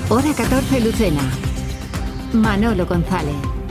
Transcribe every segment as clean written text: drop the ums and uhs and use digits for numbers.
Hora 14 Lucena. Manolo González.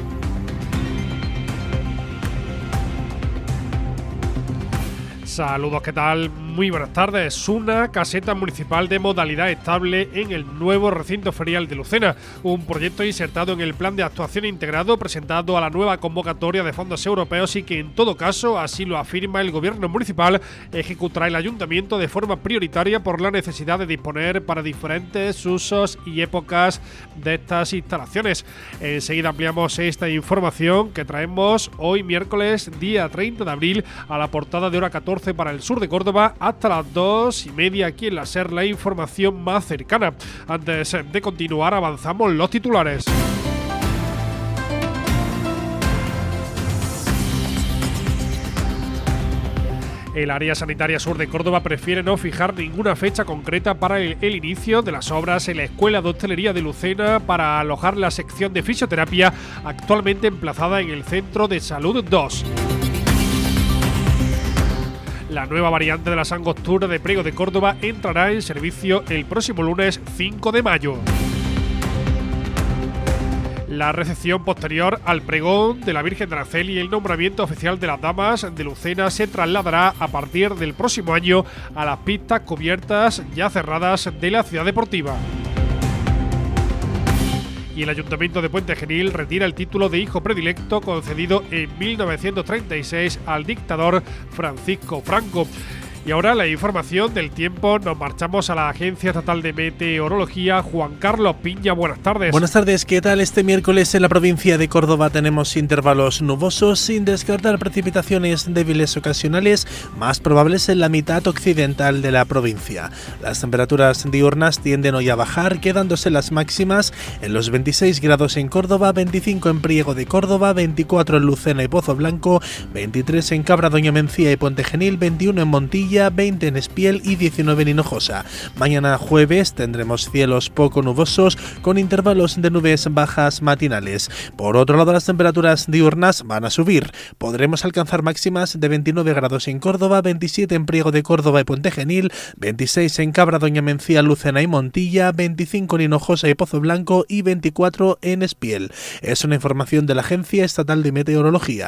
Saludos, ¿qué tal? Muy buenas tardes. Una caseta municipal de modalidad estable en el nuevo recinto ferial de Lucena, un proyecto insertado en el plan de actuación integrado presentado a la nueva convocatoria de fondos europeos y que en todo caso, así lo afirma el gobierno municipal, ejecutará el ayuntamiento de forma prioritaria por la necesidad de disponer para diferentes usos y épocas de estas instalaciones. Enseguida ampliamos esta información que traemos hoy miércoles día 30 de abril a la portada de Hora 14 para el sur de Córdoba hasta las 2:30 aquí en la SER, la información más cercana. Antes de continuar, avanzamos los titulares. El área sanitaria sur de Córdoba prefiere no fijar ninguna fecha concreta para el inicio de las obras en la Escuela de Hostelería de Lucena para alojar la sección de fisioterapia actualmente emplazada en el Centro de Salud 2. La nueva variante de la Angostura de Priego de Córdoba entrará en servicio el próximo lunes 5 de mayo. La recepción posterior al pregón de la Virgen de Araceli y el nombramiento oficial de las damas de Lucena se trasladará a partir del próximo año a las pistas cubiertas ya cerradas de la ciudad deportiva. Y el Ayuntamiento de Puente Genil retira el título de hijo predilecto concedido en 1936 al dictador Francisco Franco. Y ahora la información del tiempo, nos marchamos a la Agencia Estatal de Meteorología. Juan Carlos Piña, buenas tardes. Buenas tardes, ¿qué tal? Este miércoles en la provincia de Córdoba tenemos intervalos nubosos sin descartar precipitaciones débiles ocasionales, más probables en la mitad occidental de la provincia. Las temperaturas diurnas tienden hoy a bajar, quedándose las máximas en los 26 grados en Córdoba, 25 en Priego de Córdoba, 24 en Lucena y Pozo Blanco, 23 en Cabra Doña Mencía y Puente Genil, 21 en Montilla, 20 en Espiel y 19 en Hinojosa. Mañana jueves tendremos cielos poco nubosos con intervalos de nubes bajas matinales. Por otro lado, las temperaturas diurnas van a subir. Podremos alcanzar máximas de 29 grados en Córdoba, 27 en Priego de Córdoba y Puente Genil, 26 en Cabra Doña Mencía, Lucena y Montilla, 25 en Hinojosa y Pozo Blanco y 24 en Espiel. Es una información de la Agencia Estatal de Meteorología.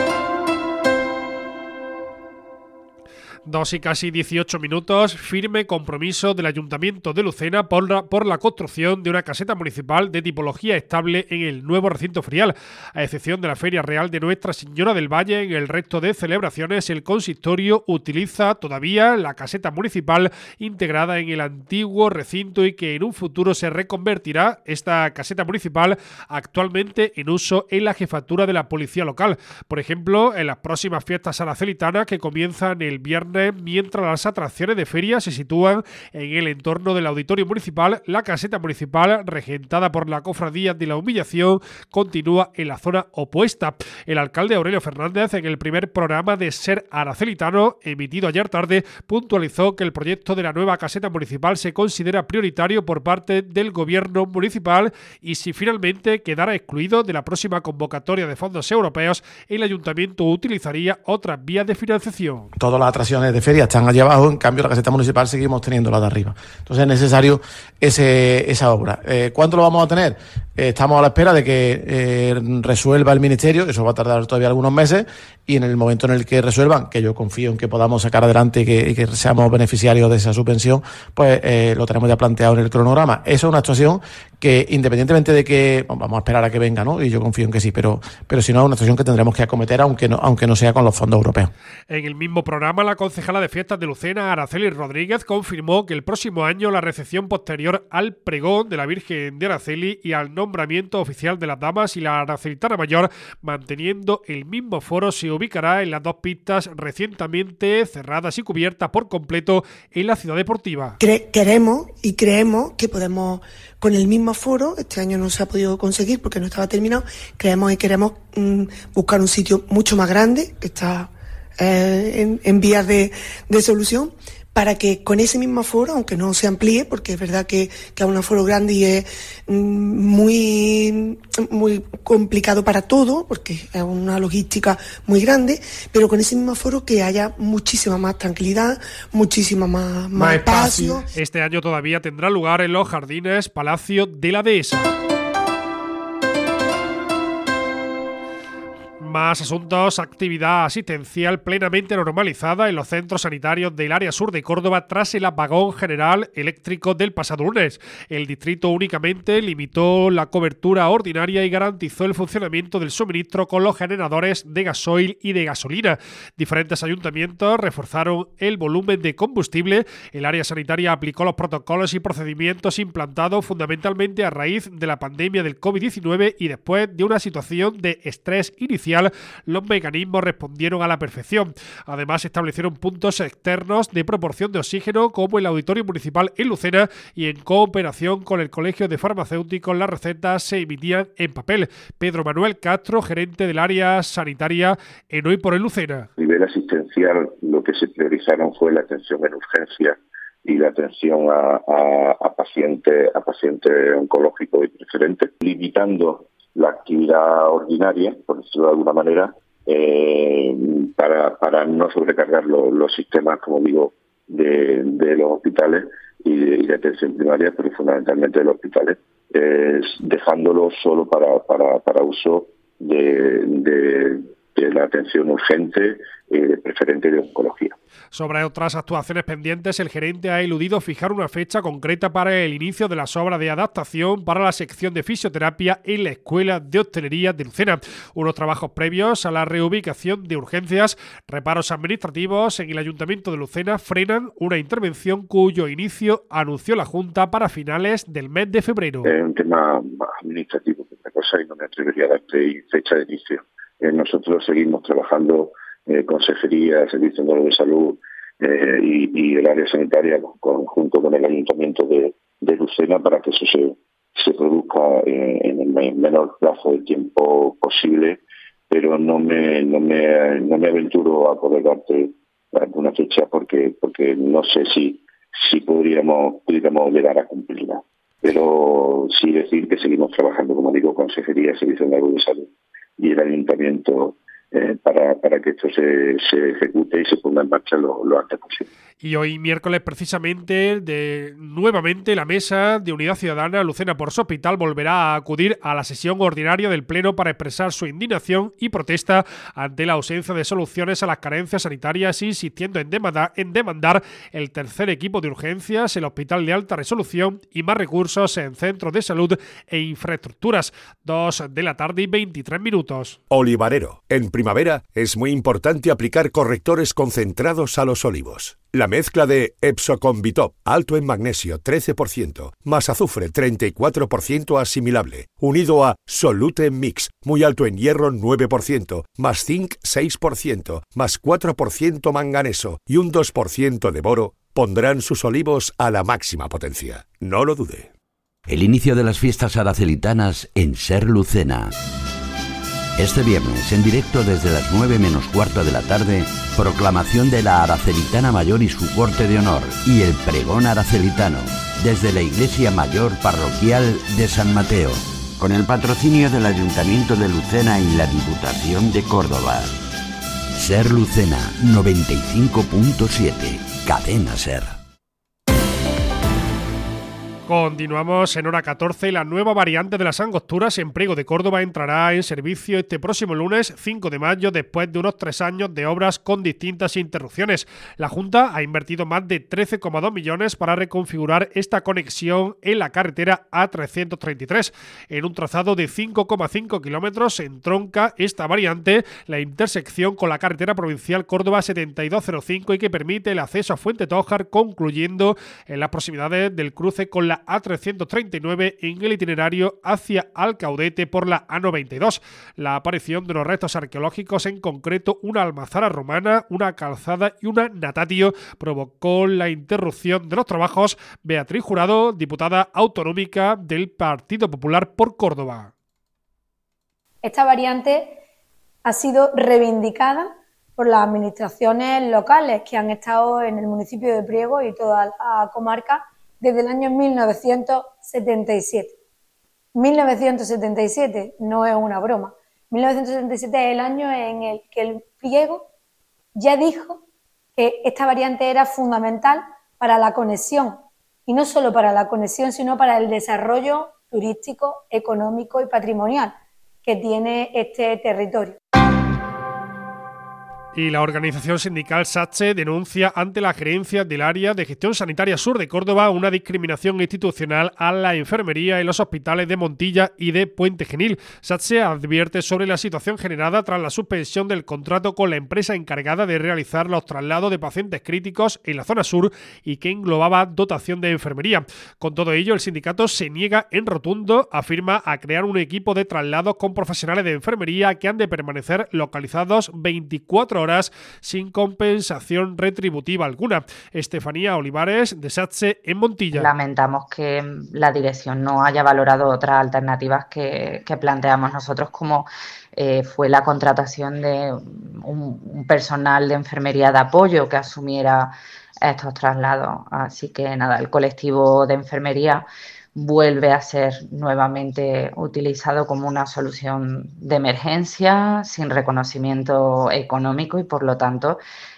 2:18, firme compromiso del Ayuntamiento de Lucena por la construcción de una caseta municipal de tipología estable en el nuevo recinto ferial. A excepción de la Feria Real de Nuestra Señora del Valle, en el resto de celebraciones el consistorio utiliza todavía la caseta municipal integrada en el antiguo recinto y que en un futuro se reconvertirá esta caseta municipal actualmente en uso en la jefatura de la policía local. Por ejemplo, en las próximas fiestas aracelitanas que comienzan el viernes, mientras las atracciones de feria se sitúan en el entorno del auditorio municipal, la caseta municipal, regentada por la Cofradía de la Humillación, continúa en la zona opuesta. El alcalde Aurelio Fernández, en el primer programa de Ser Aracelitano, emitido ayer tarde, puntualizó que el proyecto de la nueva caseta municipal se considera prioritario por parte del gobierno municipal y si finalmente quedara excluido de la próxima convocatoria de fondos europeos, el ayuntamiento utilizaría otras vías de financiación. Todas las atracciones de feria están allá abajo, en cambio la caseta municipal seguimos teniendo la de arriba. Entonces es necesario esa obra. ¿Cuánto lo vamos a tener? Estamos a la espera de que resuelva el Ministerio, eso va a tardar todavía algunos meses, y en el momento en el que resuelvan, que yo confío en que podamos sacar adelante y que seamos beneficiarios de esa subvención, pues lo tenemos ya planteado en el cronograma. Eso es una actuación que, independientemente de que vamos a esperar a que venga, ¿no? Y yo confío en que sí, pero si no, es una actuación que tendremos que acometer, aunque no sea con los fondos europeos. En el mismo programa, la concejala de Fiestas de Lucena, Araceli Rodríguez, confirmó que el próximo año la recepción posterior al pregón de la Virgen de Araceli y al nombramiento oficial de las damas y la Aracelitana Mayor, manteniendo el mismo foro, se ubicará en las dos pistas recientemente cerradas y cubiertas por completo en la ciudad deportiva. Queremos y creemos que podemos, con el mismo foro, este año no se ha podido conseguir porque no estaba terminado, creemos y queremos buscar un sitio mucho más grande, que está en vías de solución, para que con ese mismo aforo, aunque no se amplíe, porque es verdad que es un aforo grande y es muy complicado para todo, porque es una logística muy grande, pero con ese mismo aforo que haya muchísima más tranquilidad, muchísima más espacio. Este año todavía tendrá lugar en los Jardines Palacio de la Dehesa. Más asuntos, actividad asistencial plenamente normalizada en los centros sanitarios del área sur de Córdoba tras el apagón general eléctrico del pasado lunes. El distrito únicamente limitó la cobertura ordinaria y garantizó el funcionamiento del suministro con los generadores de gasoil y de gasolina. Diferentes ayuntamientos reforzaron el volumen de combustible. El área sanitaria aplicó los protocolos y procedimientos implantados fundamentalmente a raíz de la pandemia del COVID-19 y después de una situación de estrés inicial. Los mecanismos respondieron a la perfección. Además, se establecieron puntos externos de proporción de oxígeno como el Auditorio Municipal en Lucena y en cooperación con el Colegio de Farmacéuticos las recetas se emitían en papel. Pedro Manuel Castro, gerente del área sanitaria en Hoy por Hoy Lucena. A nivel asistencial, lo que se priorizaron fue la atención en urgencia y la atención a pacientes oncológicos y preferentes, limitando la actividad ordinaria, por decirlo de alguna manera, para no sobrecargar los sistemas, como digo, de los hospitales y de atención primaria, pero fundamentalmente de los hospitales, dejándolo solo para uso de la atención urgente, preferente de oncología. Sobre otras actuaciones pendientes, el gerente ha eludido fijar una fecha concreta para el inicio de las obras de adaptación para la sección de fisioterapia en la Escuela de Hostelería de Lucena. Unos trabajos previos a la reubicación de urgencias, reparos administrativos en el Ayuntamiento de Lucena frenan una intervención cuyo inicio anunció la Junta para finales del mes de febrero. Es un tema más administrativo que otra cosa y no me atrevería a darte fecha de inicio. Nosotros seguimos trabajando Consejería, Servicio de Salud y el área sanitaria junto con el Ayuntamiento de Lucena para que eso se produzca en el menor plazo de tiempo posible, pero no me aventuro a poder darte una fecha porque no sé si pudiéramos llegar a cumplirla. Pero sí decir que seguimos trabajando, como digo, Consejería, Servicio de Salud y el Ayuntamiento para que esto se ejecute y se ponga en marcha lo antes posible. Y hoy miércoles precisamente nuevamente la Mesa de Unidad Ciudadana Lucena por su Hospital volverá a acudir a la sesión ordinaria del Pleno para expresar su indignación y protesta ante la ausencia de soluciones a las carencias sanitarias, insistiendo en demandar el tercer equipo de urgencias, el Hospital de Alta Resolución y más recursos en centros de salud e infraestructuras. 2:23 p.m. Olivarero. En primavera es muy importante aplicar correctores concentrados a los olivos. La mezcla de Epsoconbitop, alto en magnesio 13%, más azufre 34% asimilable, unido a Solute Mix, muy alto en hierro 9%, más zinc 6%, más 4% manganeso y un 2% de boro, pondrán sus olivos a la máxima potencia. No lo dude. El inicio de las fiestas aracelitanas en Ser Lucena. Este viernes, en directo desde las 9 menos cuarto de la tarde, proclamación de la Aracelitana Mayor y su corte de honor y el pregón aracelitano, desde la Iglesia Mayor Parroquial de San Mateo, con el patrocinio del Ayuntamiento de Lucena y la Diputación de Córdoba. Ser Lucena 95.7, Cadena Ser. Continuamos en hora 14. La nueva variante de las angosturas en Priego de Córdoba entrará en servicio este próximo lunes 5 de mayo después de unos 3 años de obras con distintas interrupciones. La Junta ha invertido más de 13,2 millones para reconfigurar esta conexión en la carretera A333. En un trazado de 5,5 kilómetros entronca esta variante la intersección con la carretera provincial Córdoba 7205 y que permite el acceso a Fuente Tójar, concluyendo en las proximidades del cruce con la A339 en el itinerario hacia Alcaudete por la A92. La aparición de los restos arqueológicos, en concreto una almazara romana, una calzada y una natatio, provocó la interrupción de los trabajos. Beatriz Jurado, diputada autonómica del Partido Popular por Córdoba. Esta variante ha sido reivindicada por las administraciones locales que han estado en el municipio de Priego y toda la comarca desde el año 1977. 1977 no es una broma. 1977 es el año en el que el Priego ya dijo que esta variante era fundamental para la conexión, y no solo para la conexión, sino para el desarrollo turístico, económico y patrimonial que tiene este territorio. Y la organización sindical SATSE denuncia ante la Gerencia del Área de Gestión Sanitaria Sur de Córdoba una discriminación institucional a la enfermería en los hospitales de Montilla y de Puente Genil. SATSE advierte sobre la situación generada tras la suspensión del contrato con la empresa encargada de realizar los traslados de pacientes críticos en la zona sur y que englobaba dotación de enfermería. Con todo ello, el sindicato se niega en rotundo, afirma, a crear un equipo de traslados con profesionales de enfermería que han de permanecer localizados 24 horas sin compensación retributiva alguna. Estefanía Olivares, de SATSE en Montilla. Lamentamos que la dirección no haya valorado otras alternativas que planteamos nosotros, como fue la contratación de un personal de enfermería de apoyo que asumiera estos traslados. Así que nada, el colectivo de enfermería vuelve a ser nuevamente utilizado como una solución de emergencia, sin reconocimiento económico y, por lo tanto,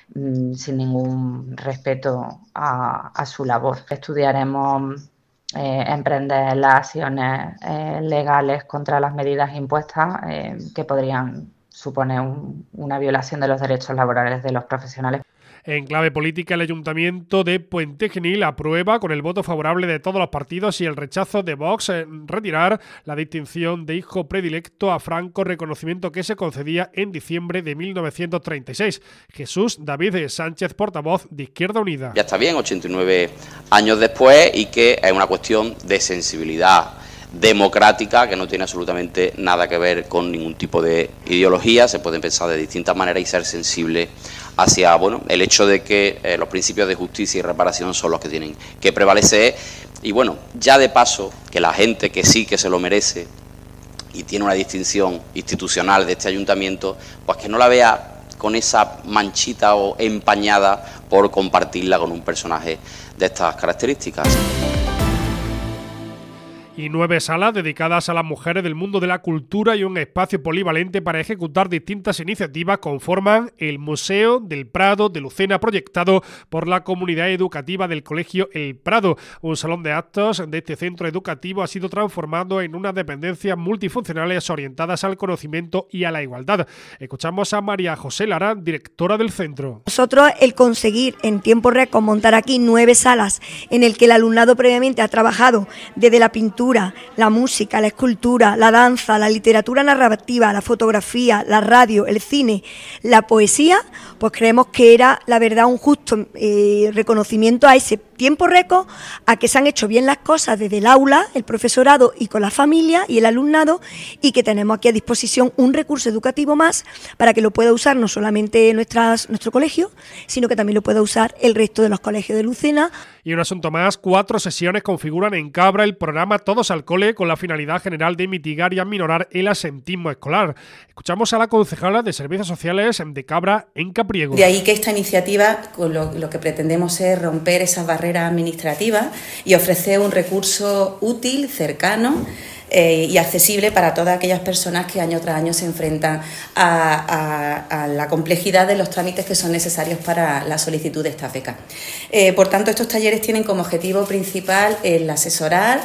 sin ningún respeto a su labor. Estudiaremos emprender las acciones legales contra las medidas impuestas que podrían suponer una violación de los derechos laborales de los profesionales. En clave política, el Ayuntamiento de Puente Genil aprueba, con el voto favorable de todos los partidos y el rechazo de Vox, retirar la distinción de hijo predilecto a Franco, reconocimiento que se concedía en diciembre de 1936. Jesús David Sánchez, portavoz de Izquierda Unida. Ya está bien, 89 años después, y que es una cuestión de sensibilidad democrática que no tiene absolutamente nada que ver con ningún tipo de ideología. Se pueden pensar de distintas maneras y ser sensible hacia el hecho de que los principios de justicia y reparación son los que tienen que prevalecer. Y ya de paso, que la gente que sí que se lo merece y tiene una distinción institucional de este ayuntamiento, pues que no la vea con esa manchita o empañada por compartirla con un personaje de estas características. Y 9 salas dedicadas a las mujeres del mundo de la cultura y un espacio polivalente para ejecutar distintas iniciativas conforman el Museo del Prado de Lucena, proyectado por la comunidad educativa del Colegio El Prado. Un salón de actos de este centro educativo ha sido transformado en unas dependencias multifuncionales orientadas al conocimiento y a la igualdad. Escuchamos a María José Lara, directora del centro. Nosotros, el conseguir en tiempo récord montar aquí 9 salas en el que el alumnado previamente ha trabajado desde la pintura, la música, la escultura, la danza, la literatura narrativa, la fotografía, la radio, el cine, la poesía, pues creemos que era, la verdad, un justo reconocimiento a ese tiempo récord, a que se han hecho bien las cosas desde el aula, el profesorado y con la familia y el alumnado, y que tenemos aquí a disposición un recurso educativo más para que lo pueda usar no solamente nuestro colegio, sino que también lo pueda usar el resto de los colegios de Lucena. Y un asunto más, 4 sesiones configuran en Cabra el programa Todos al Cole, con la finalidad general de mitigar y aminorar el absentismo escolar. Escuchamos a la concejala de Servicios Sociales de Cabra, Enca Priego. De ahí que esta iniciativa, con lo que pretendemos es romper esas barreras administrativas y ofrecer un recurso útil, cercano y accesible para todas aquellas personas que año tras año se enfrentan a la complejidad de los trámites que son necesarios para la solicitud de esta beca. Por tanto, estos talleres tienen como objetivo principal el asesorar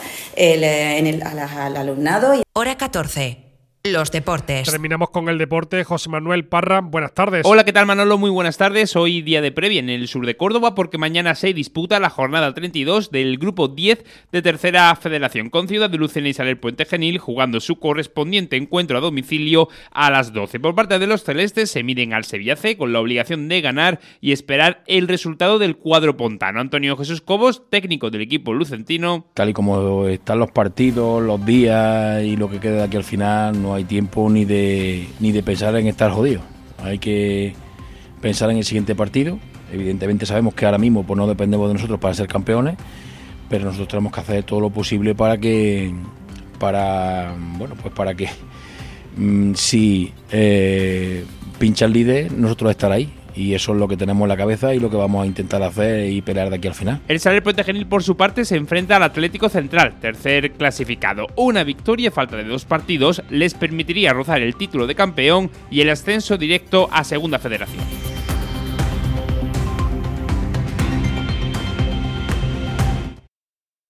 al alumnado. Hora 14. Los deportes. Terminamos con el deporte. José Manuel Parra, buenas tardes. Hola, ¿qué tal, Manolo? Muy buenas tardes. Hoy día de previa en el sur de Córdoba, porque mañana se disputa la jornada 32 del grupo 10 de Tercera Federación, con Ciudad de Lucena y Saler Puente Genil jugando su correspondiente encuentro a domicilio a las 12. Por parte de los celestes se miden al Sevilla C con la obligación de ganar y esperar el resultado del cuadro pontano. Antonio Jesús Cobos, técnico del equipo lucentino. Tal y como están los partidos, los días y lo que queda de aquí al final, no hay tiempo ni de pensar en estar jodido. Hay que pensar en el siguiente partido. Evidentemente sabemos que ahora mismo pues no dependemos de nosotros para ser campeones, pero nosotros tenemos que hacer todo lo posible para que si pincha el líder, nosotros estar ahí. Y eso es lo que tenemos en la cabeza y lo que vamos a intentar hacer y pelear de aquí al final. El Saler Puente Genil, por su parte, se enfrenta al Atlético Central, tercer clasificado. Una victoria a falta de 2 partidos les permitiría rozar el título de campeón y el ascenso directo a Segunda Federación.